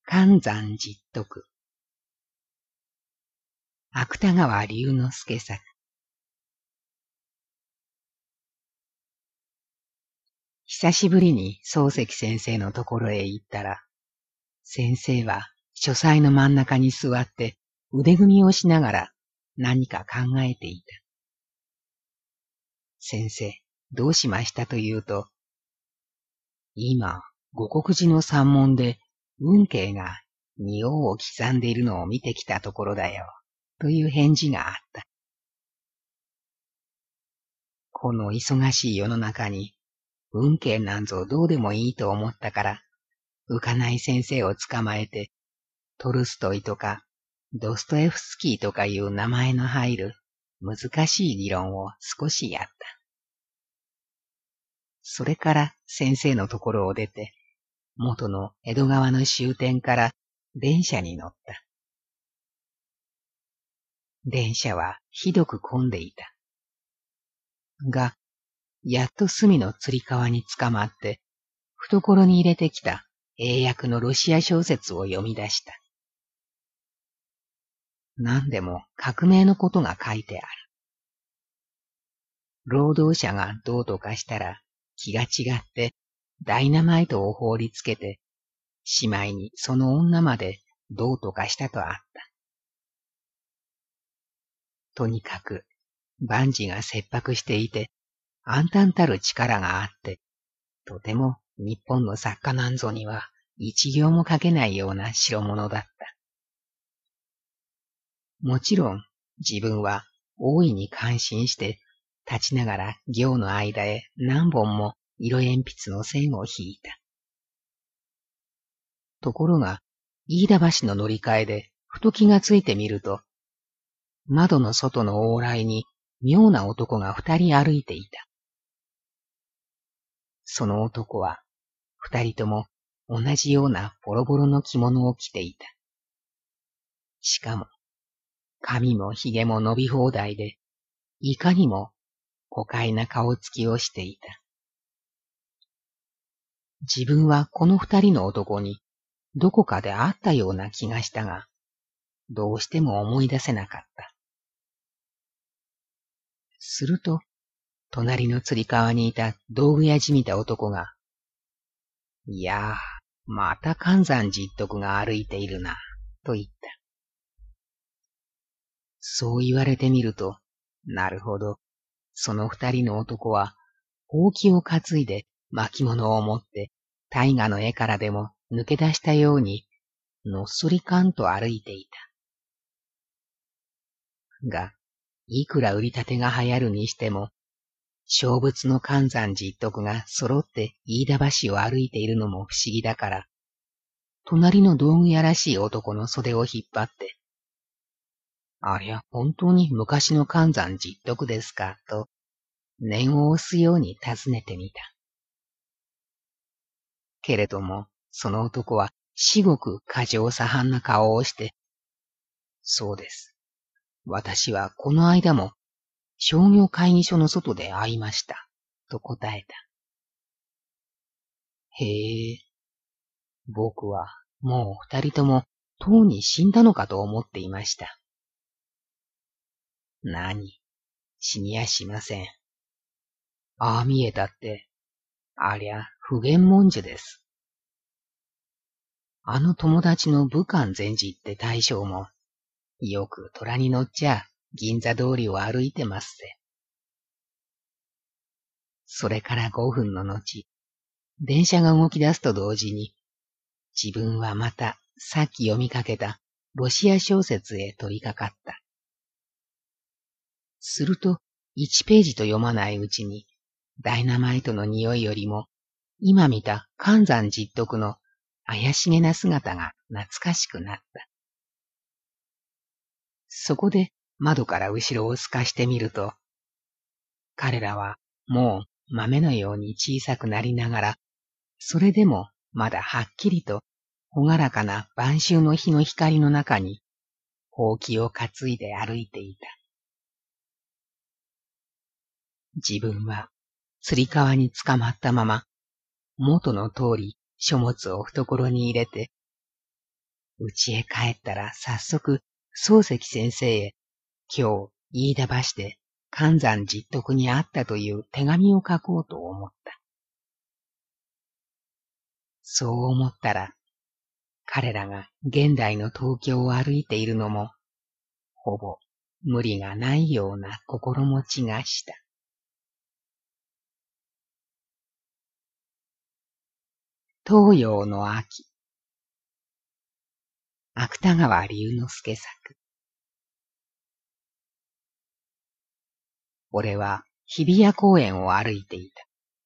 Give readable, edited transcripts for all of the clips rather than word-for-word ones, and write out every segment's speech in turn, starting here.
寒山実徳。芥川龍之介作。久しぶりに漱石先生のところへ行ったら、先生は書斎の真ん中に座って腕組みをしながら何か考えていた。先生、どうしましたと言うと、今、護国寺の山門で運慶が仁王を刻んでいるのを見てきたところだよ、という返事があった。この忙しい世の中に、運慶なんぞどうでもいいと思ったから、浮かない先生を捕まえて、トルストイとか、ドストエフスキーとかいう名前の入る難しい議論を少しやった。それから先生のところを出て、元の江戸川の終点から電車に乗った。電車はひどく混んでいた。が、やっと隅のつり革につかまって、懐に入れてきた英訳のロシア小説を読み出した。何でも革命のことが書いてある。労働者がどうとかしたら気が違ってダイナマイトを放りつけて、しまいにその女までどうとかしたとあった。とにかく万事が切迫していて、暗淡たる力があって、とても日本の作家なんぞには一行も書けないような代物だった。もちろん自分は大いに感心して立ちながら行の間へ何本も色鉛筆の線を引いた。ところが飯田橋の乗り換えでふと気がついてみると、窓の外の往来に妙な男が二人歩いていた。その男は二人とも同じようなボロボロの着物を着ていた。しかも髪も髭も伸び放題で、いかにも豪快な顔つきをしていた。自分はこの二人の男にどこかで会ったような気がしたが、どうしても思い出せなかった。すると、隣のつり革にいた道具屋じみた男が、いやー、また寒山実徳が歩いているな、と言った。そう言われてみると、なるほど、その二人の男は、ほうきを担いで巻物を持って、大河の絵からでも抜け出したように、のっそりかんと歩いていた。が、いくら売り立てが流行るにしても、小仏の寒山実徳が揃って飯田橋を歩いているのも不思議だから、隣の道具屋らしい男の袖を引っ張って、ありゃ、本当に昔の寒山実徳ですか、と、念を押すように尋ねてみた。けれども、その男は至極過剰左半な顔をして、そうです。私はこの間も商業会議所の外で会いました、と答えた。へえ、僕はもう二人ともとうに死んだのかと思っていました。何、死にやしません。ああ見えたって、ありゃ不言文殊です。あの友達の武漢禅師って大将も、よく虎に乗っちゃ銀座通りを歩いてますぜ。それから5分の後、電車が動き出すと同時に、自分はまたさっき読みかけたロシア小説へ取り掛かった。すると、1ページと読まないうちに、ダイナマイトの匂いよりも、今見た寒山実徳の怪しげな姿が懐かしくなった。そこで窓から後ろを透かしてみると、彼らはもう豆のように小さくなりながら、それでもまだはっきりとほがらかな晩秋の日の光の中に、ほうきを担いで歩いていた。自分はつり革につかまったまま、元の通り書物を懐に入れて、 家へ帰ったら早速、漱石先生へ、今日、飯田橋で、寒山実徳に会ったという手紙を書こうと思った。そう思ったら、彼らが現代の東京を歩いているのも、ほぼ無理がないような心持ちがした。東洋の秋。芥川龍之介作。俺は日比谷公園を歩いていた。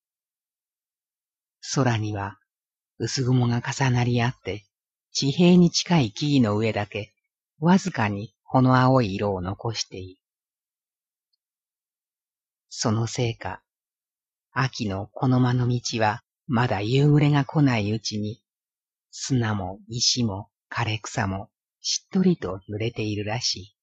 空には薄雲が重なり合って、地平に近い木々の上だけ、わずかにほの青い色を残している。そのせいか、秋のこの間の道はまだ夕暮れが来ないうちに、砂も石も枯れ草もしっとりと濡れているらし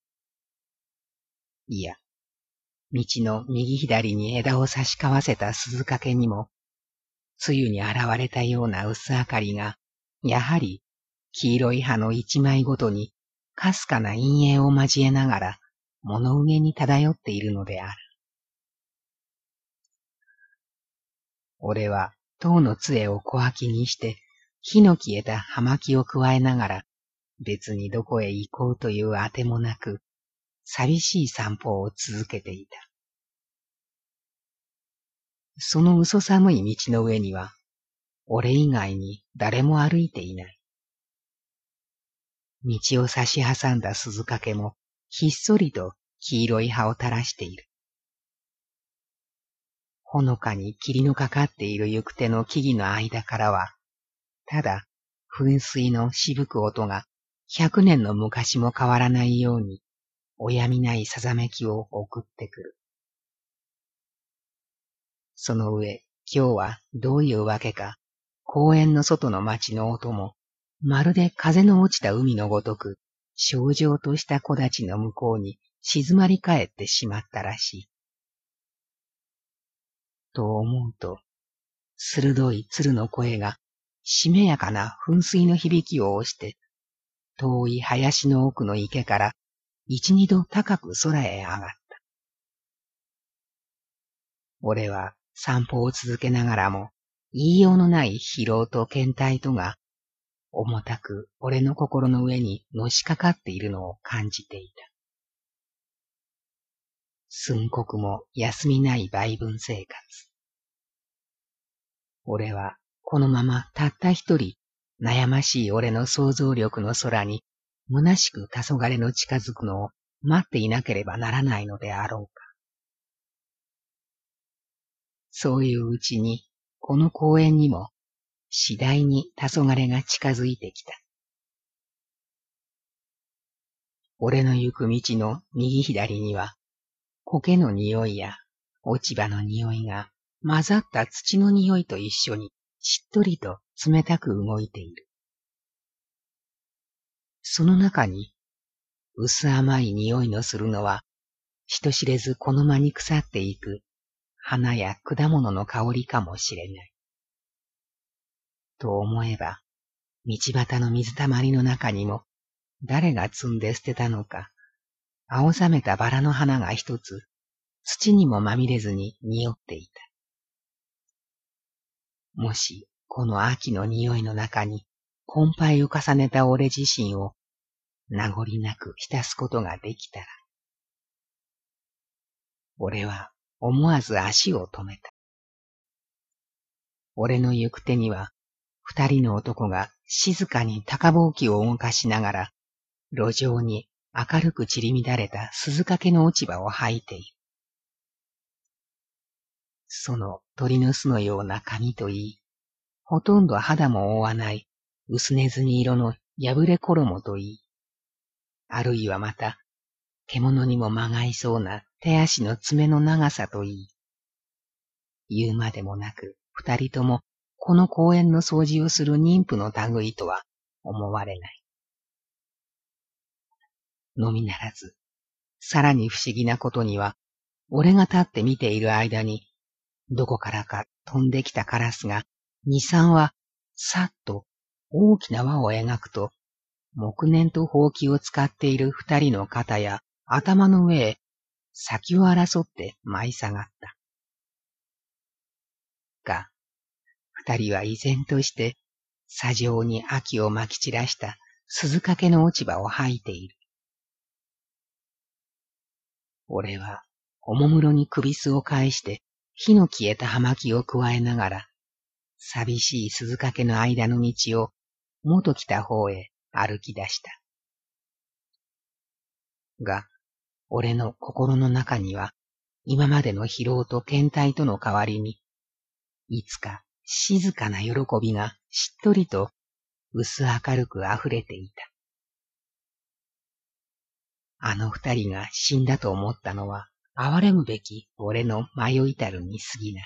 い。いや、道の右左に枝を差し交わせた鈴掛にも、梅雨に現れたような薄明かりが、やはり黄色い葉の一枚ごとに、かすかな陰影を交えながら、物憂げに漂っているのである。俺は塔の杖を小脇にして、火の消えた葉巻を加えながら、別にどこへ行こうというあてもなく、寂しい散歩を続けていた。その嘘寒い道の上には、俺以外に誰も歩いていない。道を差し挟んだ鈴掛も、ひっそりと黄色い葉を垂らしている。ほのかに霧のかかっている行く手の木々の間からは、ただ噴水のしぶく音が100年の昔も変わらないように、おやみないさざめきを送ってくる。その上、今日はどういうわけか、公園の外の街の音も、まるで風の落ちた海のごとく、焦々とした木立の向こうに静まり返ってしまったらしい。と思うと、鋭い鶴の声が、しめやかな噴水の響きを押して、遠い林の奥の池から、一二度高く空へ上がった。俺は散歩を続けながらも、言いようのない疲労と倦怠とが、重たく俺の心の上にのしかかっているのを感じていた。寸刻も休みない売分生活。俺はこのままたった一人、悩ましい俺の想像力の空に、虚しく黄昏の近づくのを待っていなければならないのであろうか。そういううちに、この公園にも、次第に黄昏が近づいてきた。俺の行く道の右左には、苔の匂いや落ち葉の匂いが混ざった土の匂いと一緒にしっとりと冷たく動いている。その中に、薄甘い匂いのするのは、人知れずこの間に腐っていく花や果物の香りかもしれない。と思えば、道端の水たまりの中にも、誰が摘んで捨てたのか、青ざめたバラの花が一つ、土にもまみれずに匂っていた。もし、この秋の匂いの中に、昏拝を重ねた俺自身を、名残なく浸すことができたら。俺は思わず足を止めた。俺の行く手には、二人の男が静かに高ぼうきを動かしながら、路上に明るく散り乱れた鈴掛の落ち葉を吐いている。その鳥の巣のような髪といい、ほとんど肌も覆わない薄ネズミ色の破れ衣といい、あるいはまた、獣にもまがいそうな手足の爪の長さといい、言うまでもなく二人ともこの公園の掃除をする妊婦の類とは思われない。のみならず、さらに不思議なことには、俺が立って見ている間に、どこからか飛んできたカラスが、二三羽、さっと大きな輪を描くと、 木念とほうきを使っている二人の肩や頭の上へ先を争って舞い下がった。が、二人は依然として砂上に秋をまき散らした鈴掛の落ち葉を吐いている。俺はおもむろに首巣を返して火の消えた葉巻を加えながら、寂しい鈴掛の間の道を元来た方へ歩き出した。が、俺の心の中には、今までの疲労と倦怠との代わりに、いつか静かな喜びがしっとりと薄明るく溢れていた。あの二人が死んだと思ったのは、憐れむべき俺の迷いたるに過ぎない。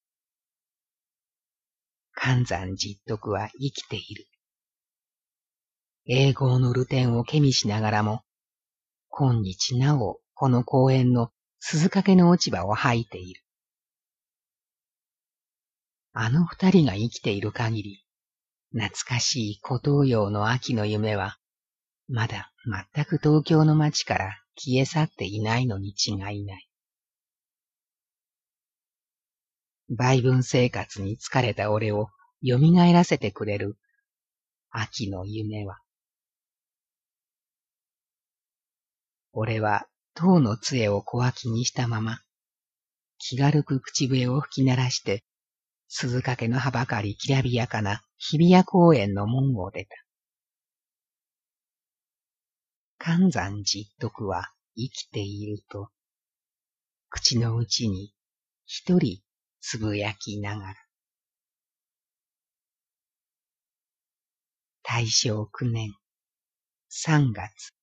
寒山実徳は生きている。栄光の流転をけみしながらも、今日なおこの公園の鈴掛の落ち葉を吐いている。あの二人が生きている限り、懐かしい古東洋の秋の夢は、まだ全く東京の街から消え去っていないのに違いない。売分生活に疲れた俺を蘇らせてくれる秋の夢は。俺は塔の杖を小脇にしたまま、気軽く口笛を吹き鳴らして、鈴掛のはばかりきらびやかな日比谷公園の門を出た。寒山実徳は生きていると、口の内に一人つぶやきながら。大正9年3月